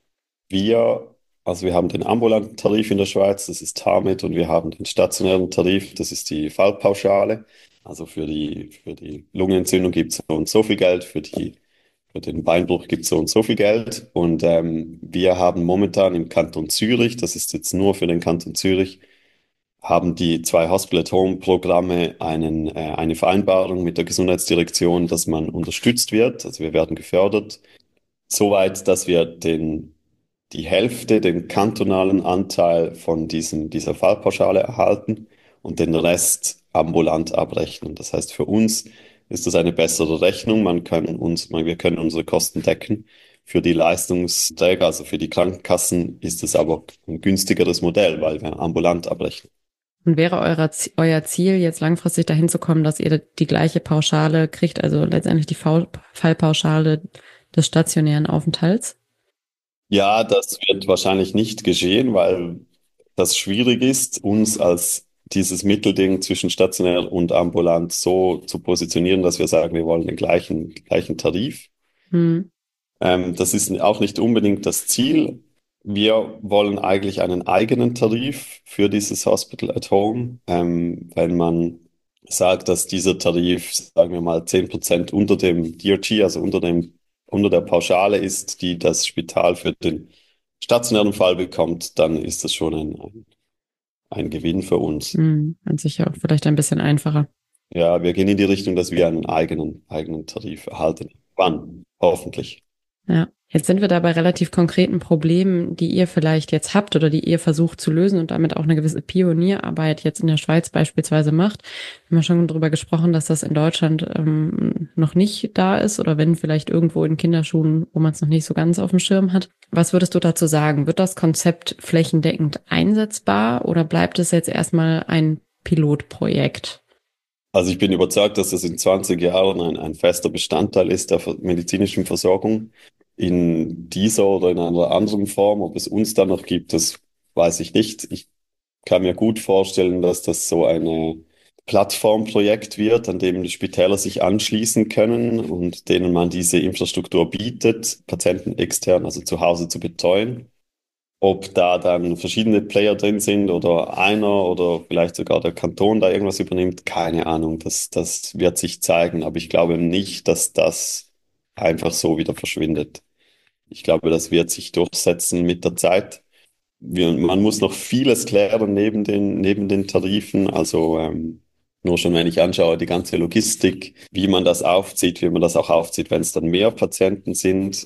Wir haben den ambulanten Tarif in der Schweiz, das ist TARMED, und wir haben den stationären Tarif, das ist die Fallpauschale. Also für die Lungenentzündung gibt es so und so viel Geld, für den Beinbruch gibt es so und so viel Geld. Und wir haben momentan im Kanton Zürich, das ist jetzt nur für den Kanton Zürich, haben die zwei Hospital-at-Home-Programme eine Vereinbarung mit der Gesundheitsdirektion, dass man unterstützt wird. Also wir werden gefördert, soweit, dass wir die Hälfte, den kantonalen Anteil von dieser Fallpauschale erhalten und den Rest ambulant abrechnen. Das heißt, für uns ist das eine bessere Rechnung. Wir können unsere Kosten decken. Für die Leistungsträger, also für die Krankenkassen, ist es aber ein günstigeres Modell, weil wir ambulant abrechnen. Und wäre euer Ziel, jetzt langfristig dahin zu kommen, dass ihr die gleiche Pauschale kriegt, also letztendlich die Fallpauschale des stationären Aufenthalts? Ja, das wird wahrscheinlich nicht geschehen, weil das schwierig ist, uns als dieses Mittelding zwischen stationär und ambulant so zu positionieren, dass wir sagen, wir wollen den gleichen Tarif. Hm. Das ist auch nicht unbedingt das Ziel. Wir wollen eigentlich einen eigenen Tarif für dieses Hospital at Home. Wenn man sagt, dass dieser Tarif, sagen wir mal, 10% unter dem DRG, also unter der Pauschale ist, die das Spital für den stationären Fall bekommt, dann ist das schon ein Gewinn für uns. An sich ja auch vielleicht ein bisschen einfacher. Ja, wir gehen in die Richtung, dass wir einen eigenen Tarif erhalten. Wann? Hoffentlich. Ja, jetzt sind wir da bei relativ konkreten Problemen, die ihr vielleicht jetzt habt oder die ihr versucht zu lösen und damit auch eine gewisse Pionierarbeit jetzt in der Schweiz beispielsweise macht. Wir haben ja schon darüber gesprochen, dass das in Deutschland noch nicht da ist oder wenn vielleicht irgendwo in Kinderschuhen, wo man es noch nicht so ganz auf dem Schirm hat. Was würdest du dazu sagen? Wird das Konzept flächendeckend einsetzbar oder bleibt es jetzt erstmal ein Pilotprojekt? Also ich bin überzeugt, dass das in 20 Jahren ein fester Bestandteil ist der medizinischen Versorgung. In dieser oder in einer anderen Form, ob es uns dann noch gibt, das weiß ich nicht. Ich kann mir gut vorstellen, dass das so ein Plattformprojekt wird, an dem die Spitäler sich anschließen können und denen man diese Infrastruktur bietet, Patienten extern, also zu Hause zu betreuen. Ob da dann verschiedene Player drin sind oder einer oder vielleicht sogar der Kanton da irgendwas übernimmt, keine Ahnung. Das wird sich zeigen, aber ich glaube nicht, dass das einfach so wieder verschwindet. Ich glaube, das wird sich durchsetzen mit der Zeit. Man muss noch vieles klären neben den Tarifen. Also nur schon, wenn ich anschaue, die ganze Logistik, wie man das aufzieht, wie man das auch aufzieht, wenn es dann mehr Patienten sind.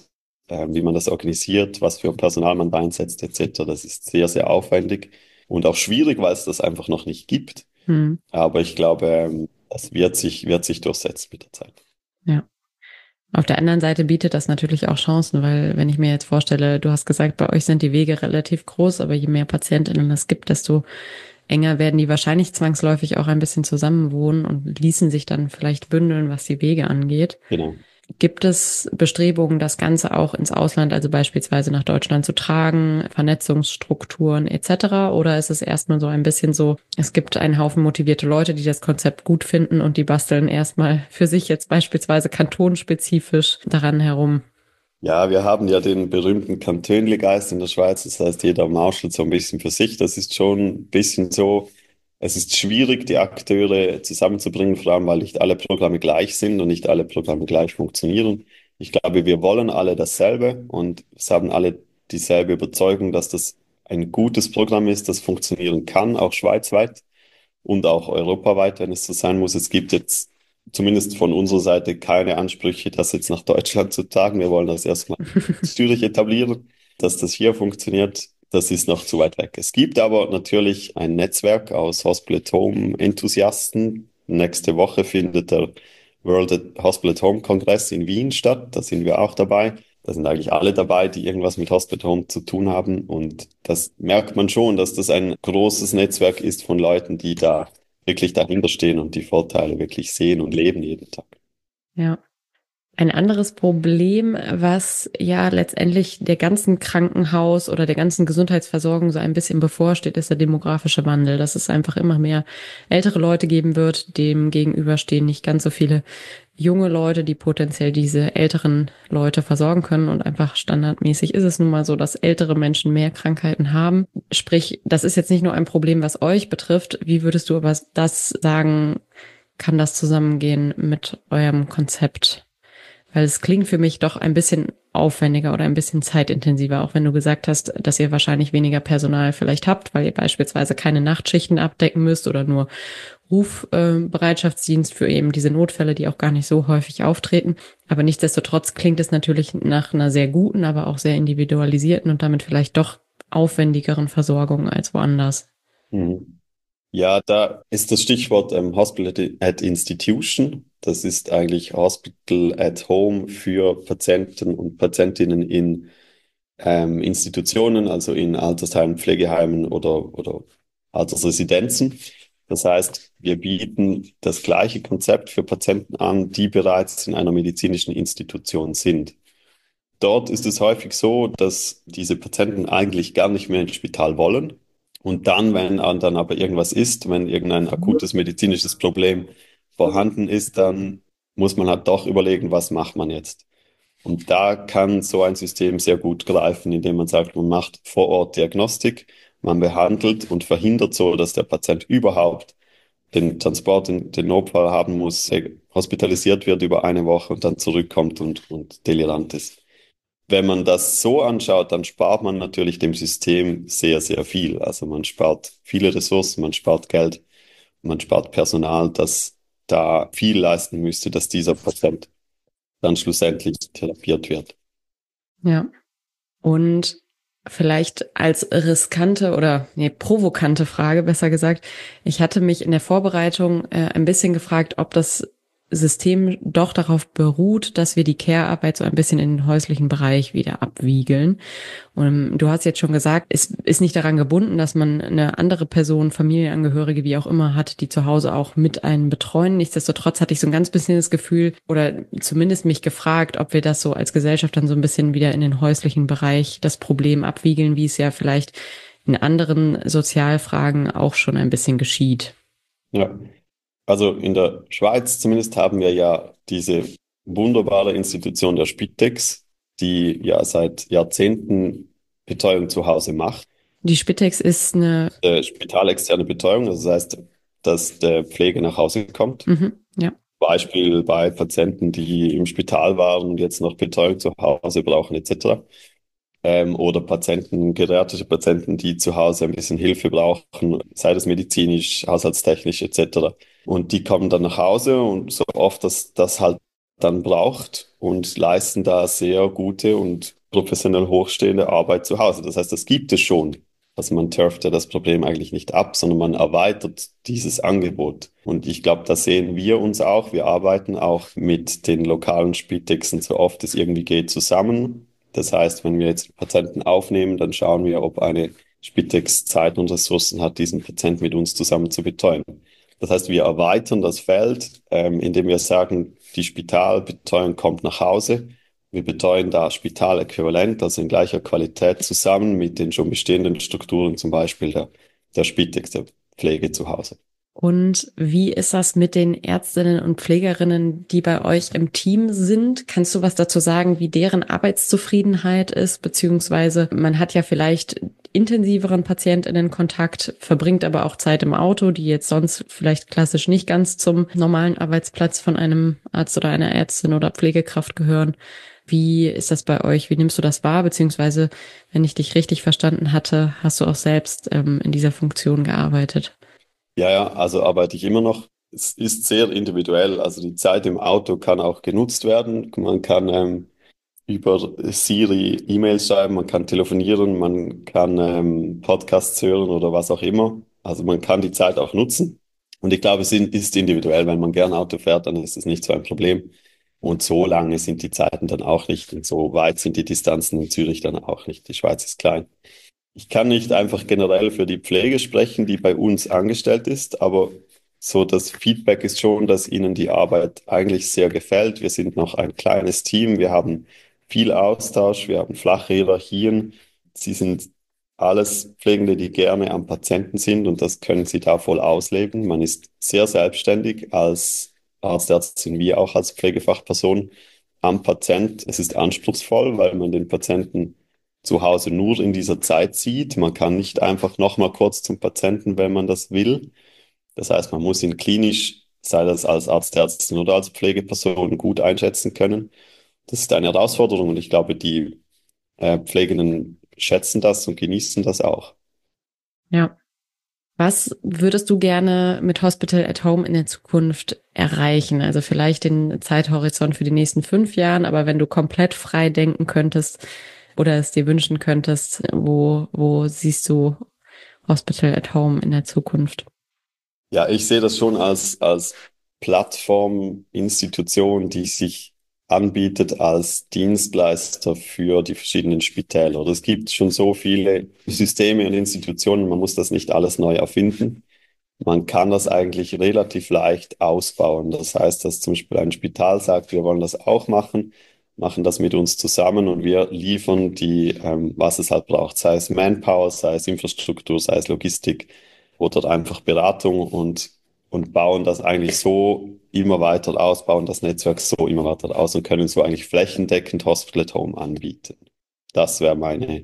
wie man das organisiert, was für Personal man da einsetzt, etc. Das ist sehr, sehr aufwendig und auch schwierig, weil es das einfach noch nicht gibt. Hm. Aber ich glaube, das wird sich durchsetzen mit der Zeit. Ja. Auf der anderen Seite bietet das natürlich auch Chancen, weil wenn ich mir jetzt vorstelle, du hast gesagt, bei euch sind die Wege relativ groß, aber je mehr PatientInnen es gibt, desto enger werden die wahrscheinlich zwangsläufig auch ein bisschen zusammenwohnen und ließen sich dann vielleicht bündeln, was die Wege angeht. Genau. Gibt es Bestrebungen, das Ganze auch ins Ausland, also beispielsweise nach Deutschland zu tragen, Vernetzungsstrukturen etc.? Oder ist es erstmal so ein bisschen so, es gibt einen Haufen motivierte Leute, die das Konzept gut finden und die basteln erstmal für sich jetzt beispielsweise kantonspezifisch daran herum? Ja, wir haben ja den berühmten Kantönli-Geist in der Schweiz. Das heißt, jeder marschelt so ein bisschen für sich. Das ist schon ein bisschen so. Es ist schwierig, die Akteure zusammenzubringen, vor allem weil nicht alle Programme gleich sind und nicht alle Programme gleich funktionieren. Ich glaube, wir wollen alle dasselbe und es haben alle dieselbe Überzeugung, dass das ein gutes Programm ist, das funktionieren kann, auch schweizweit und auch europaweit, wenn es so sein muss. Es gibt jetzt zumindest von unserer Seite keine Ansprüche, das jetzt nach Deutschland zu tragen. Wir wollen das erstmal in Zürich etablieren. Dass das hier funktioniert, das ist noch zu weit weg. Es gibt aber natürlich ein Netzwerk aus Hospital at Home Enthusiasten. Nächste Woche findet der World Hospital at Home Kongress in Wien statt. Da sind wir auch dabei. Da sind eigentlich alle dabei, die irgendwas mit Hospital Home zu tun haben. Und das merkt man schon, dass das ein großes Netzwerk ist von Leuten, die da wirklich dahinter stehen und die Vorteile wirklich sehen und leben jeden Tag. Ja. Ein anderes Problem, was ja letztendlich der ganzen Krankenhaus oder der ganzen Gesundheitsversorgung so ein bisschen bevorsteht, ist der demografische Wandel. Dass es einfach immer mehr ältere Leute geben wird. Dem gegenüber stehen nicht ganz so viele junge Leute, die potenziell diese älteren Leute versorgen können. Und einfach standardmäßig ist es nun mal so, dass ältere Menschen mehr Krankheiten haben. Sprich, das ist jetzt nicht nur ein Problem, was euch betrifft. Wie würdest du aber das sagen, kann das zusammengehen mit eurem Konzept? Weil es klingt für mich doch ein bisschen aufwendiger oder ein bisschen zeitintensiver, auch wenn du gesagt hast, dass ihr wahrscheinlich weniger Personal vielleicht habt, weil ihr beispielsweise keine Nachtschichten abdecken müsst oder nur Rufbereitschaftsdienst für eben diese Notfälle, die auch gar nicht so häufig auftreten. Aber nichtsdestotrotz klingt es natürlich nach einer sehr guten, aber auch sehr individualisierten und damit vielleicht doch aufwendigeren Versorgung als woanders. Mhm. Ja, da ist das Stichwort Hospital at Institution. Das ist eigentlich Hospital at Home für Patienten und Patientinnen in Institutionen, also in Altersheimen, Pflegeheimen oder Altersresidenzen. Das heißt, wir bieten das gleiche Konzept für Patienten an, die bereits in einer medizinischen Institution sind. Dort ist es häufig so, dass diese Patienten eigentlich gar nicht mehr ins Spital wollen. Und dann, wenn dann aber irgendwas ist, wenn irgendein akutes medizinisches Problem vorhanden ist, dann muss man halt doch überlegen, was macht man jetzt. Und da kann so ein System sehr gut greifen, indem man sagt, man macht vor Ort Diagnostik, man behandelt und verhindert so, dass der Patient überhaupt den Transport, den Notfall haben muss, hospitalisiert wird über eine Woche und dann zurückkommt und delirant ist. Wenn man das so anschaut, dann spart man natürlich dem System sehr, sehr viel. Also man spart viele Ressourcen, man spart Geld, man spart Personal, das da viel leisten müsste, dass dieser Patient dann schlussendlich therapiert wird. Ja. Und vielleicht als riskante oder provokante Frage, besser gesagt. Ich hatte mich in der Vorbereitung ein bisschen gefragt, ob das System doch darauf beruht, dass wir die Care-Arbeit so ein bisschen in den häuslichen Bereich wieder abwiegeln. Und du hast jetzt schon gesagt, es ist nicht daran gebunden, dass man eine andere Person, Familienangehörige, wie auch immer hat, die zu Hause auch mit einen betreuen. Nichtsdestotrotz hatte ich so ein ganz bisschen das Gefühl oder zumindest mich gefragt, ob wir das so als Gesellschaft dann so ein bisschen wieder in den häuslichen Bereich das Problem abwiegeln, wie es ja vielleicht in anderen Sozialfragen auch schon ein bisschen geschieht. Ja, also in der Schweiz zumindest haben wir ja diese wunderbare Institution der Spitex, die ja seit Jahrzehnten Betreuung zu Hause macht. Die Spitex ist eine, Spitalexterne Betreuung, also das heißt, dass der Pflege nach Hause kommt. ja. Beispiel bei Patienten, die im Spital waren und jetzt noch Betreuung zu Hause brauchen, etc. Oder Patienten, geriatrische Patienten, die zu Hause ein bisschen Hilfe brauchen, sei das medizinisch, haushaltstechnisch, etc. Und die kommen dann nach Hause und so oft das halt dann braucht und leisten da sehr gute und professionell hochstehende Arbeit zu Hause. Das heißt, das gibt es schon. Also man turft ja das Problem eigentlich nicht ab, sondern man erweitert dieses Angebot. Und ich glaube, da sehen wir uns auch. Wir arbeiten auch mit den lokalen Spitexen so oft es irgendwie geht zusammen. Das heißt, wenn wir jetzt Patienten aufnehmen, dann schauen wir, ob eine Spitex Zeit und Ressourcen hat, diesen Patienten mit uns zusammen zu betreuen. Das heißt, wir erweitern das Feld, indem wir sagen, die Spitalbetreuung kommt nach Hause. Wir betreuen da Spitaläquivalent, also in gleicher Qualität zusammen mit den schon bestehenden Strukturen, zum Beispiel der Spitex, der Pflege zu Hause. Und wie ist das mit den Ärztinnen und Pflegerinnen, die bei euch im Team sind? Kannst du was dazu sagen, wie deren Arbeitszufriedenheit ist? Beziehungsweise man hat ja vielleicht intensiveren PatientInnen-Kontakt, verbringt aber auch Zeit im Auto, die jetzt sonst vielleicht klassisch nicht ganz zum normalen Arbeitsplatz von einem Arzt oder einer Ärztin oder Pflegekraft gehören. Wie ist das bei euch? Wie nimmst du das wahr? Beziehungsweise, wenn ich dich richtig verstanden hatte, hast du auch selbst in dieser Funktion gearbeitet? Ja, also arbeite ich immer noch. Es ist sehr individuell. Also die Zeit im Auto kann auch genutzt werden. Man kann über Siri E-Mails schreiben, man kann telefonieren, man kann Podcasts hören oder was auch immer. Also man kann die Zeit auch nutzen. Und ich glaube, ist individuell. Wenn man gern Auto fährt, dann ist es nicht so ein Problem. Und so lange sind die Zeiten dann auch nicht. Und so weit sind die Distanzen in Zürich dann auch nicht. Die Schweiz ist klein. Ich kann nicht einfach generell für die Pflege sprechen, die bei uns angestellt ist, aber so das Feedback ist schon, dass ihnen die Arbeit eigentlich sehr gefällt. Wir sind noch ein kleines Team, wir haben viel Austausch, wir haben flache Hierarchien. Sie sind alles Pflegende, die gerne am Patienten sind und das können sie da voll ausleben. Man ist sehr selbstständig als Arztärztin wie auch als Pflegefachperson am Patient. Es ist anspruchsvoll, weil man den Patienten zu Hause nur in dieser Zeit sieht. Man kann nicht einfach noch mal kurz zum Patienten, wenn man das will. Das heißt, man muss ihn klinisch, sei das als Arzt, Ärztin oder als Pflegeperson, gut einschätzen können. Das ist eine Herausforderung und ich glaube, die Pflegenden schätzen das und genießen das auch. Ja. Was würdest du gerne mit Hospital at Home in der Zukunft erreichen? Also vielleicht den Zeithorizont für die nächsten 5 Jahren, aber wenn du komplett frei denken könntest oder es dir wünschen könntest, wo siehst du Hospital at Home in der Zukunft? Ja, ich sehe das schon als Plattform, Institution, die sich anbietet als Dienstleister für die verschiedenen Spitäler. Oder es gibt schon so viele Systeme und Institutionen, man muss das nicht alles neu erfinden. Man kann das eigentlich relativ leicht ausbauen. Das heißt, dass zum Beispiel ein Spital sagt, wir wollen das auch machen, machen das mit uns zusammen und wir liefern was es halt braucht, sei es Manpower, sei es Infrastruktur, sei es Logistik oder einfach Beratung und bauen das eigentlich so immer weiter aus, bauen das Netzwerk so immer weiter aus und können so eigentlich flächendeckend Hospital at Home anbieten. Das wäre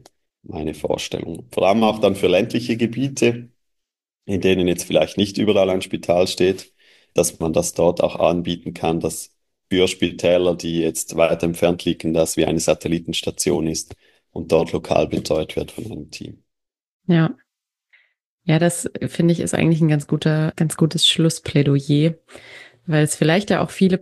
meine Vorstellung. Vor allem auch dann für ländliche Gebiete, in denen jetzt vielleicht nicht überall ein Spital steht, dass man das dort auch anbieten kann, dass für Spitäler, die jetzt weiter entfernt liegen, das wie eine Satellitenstation ist und dort lokal betreut wird von einem Team. Ja. Ja, das finde ich ist eigentlich ein ganz gutes Schlussplädoyer, weil es vielleicht ja auch viele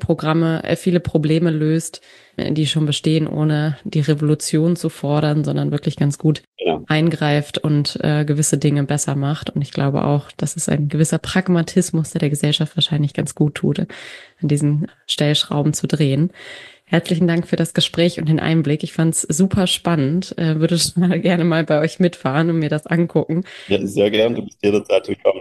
Probleme löst, die schon bestehen, ohne die Revolution zu fordern, sondern wirklich ganz gut eingreift und gewisse Dinge besser macht. Und ich glaube auch, das ist ein gewisser Pragmatismus, der Gesellschaft wahrscheinlich ganz gut tut, an diesen Stellschrauben zu drehen. Herzlichen Dank für das Gespräch und den Einblick. Ich fand es super spannend. Würde schon gerne mal bei euch mitfahren und mir das angucken. Ja, sehr gern. Du bist jederzeit willkommen.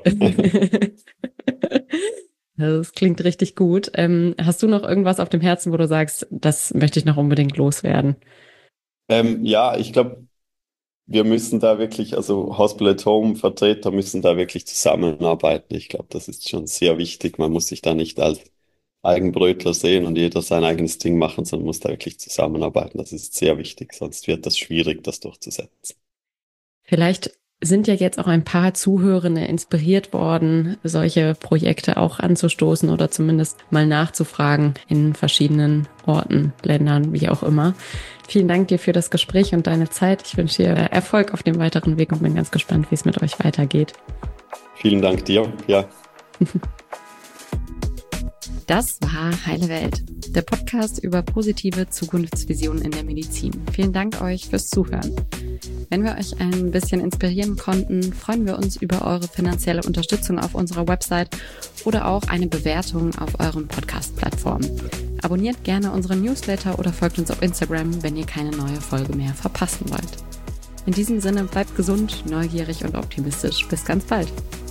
Das klingt richtig gut. Hast du noch irgendwas auf dem Herzen, wo du sagst, das möchte ich noch unbedingt loswerden? Ja, ich glaube, wir müssen da wirklich, also Hospital at Home Vertreter müssen da wirklich zusammenarbeiten. Ich glaube, das ist schon sehr wichtig. Man muss sich da nicht als Eigenbrötler sehen und jeder sein eigenes Ding machen, sondern muss da wirklich zusammenarbeiten. Das ist sehr wichtig, sonst wird das schwierig, das durchzusetzen. Vielleicht sind ja jetzt auch ein paar Zuhörende inspiriert worden, solche Projekte auch anzustoßen oder zumindest mal nachzufragen in verschiedenen Orten, Ländern, wie auch immer. Vielen Dank dir für das Gespräch und deine Zeit. Ich wünsche dir Erfolg auf dem weiteren Weg und bin ganz gespannt, wie es mit euch weitergeht. Vielen Dank dir. Ja. Das war Heile Welt, der Podcast über positive Zukunftsvisionen in der Medizin. Vielen Dank euch fürs Zuhören. Wenn wir euch ein bisschen inspirieren konnten, freuen wir uns über eure finanzielle Unterstützung auf unserer Website oder auch eine Bewertung auf euren Podcast-Plattformen. Abonniert gerne unseren Newsletter oder folgt uns auf Instagram, wenn ihr keine neue Folge mehr verpassen wollt. In diesem Sinne bleibt gesund, neugierig und optimistisch. Bis ganz bald.